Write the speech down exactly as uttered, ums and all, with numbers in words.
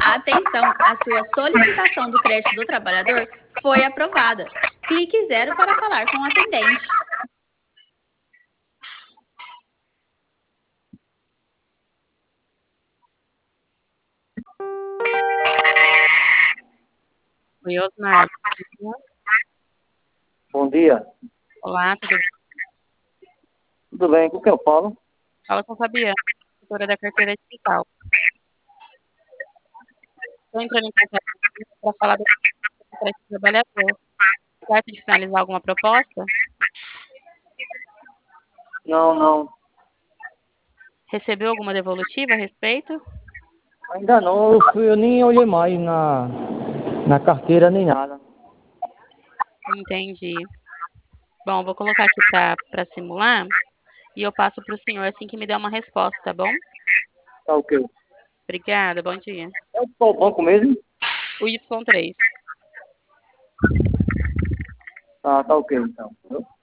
Atenção, a sua solicitação do crédito do trabalhador foi aprovada. Clique zero para falar com o atendente. Oi, Osmar. Bom dia. Olá, tudo bem? Tudo bem, com o que eu falo? Fala com a Fabiana, tutora da carteira digital. Estou entrando em contato para falar do crédito do trabalhador. Certo de finalizar alguma proposta? Não, não. Recebeu alguma devolutiva a respeito? Ainda não, eu, fui, eu nem olhei mais na, na carteira nem nada. Entendi. Bom, vou colocar aqui para simular e eu passo para o senhor assim que me der uma resposta, tá bom? Tá ok. Obrigada, bom dia. É o banco mesmo? O Y três. Tá, tá ok então.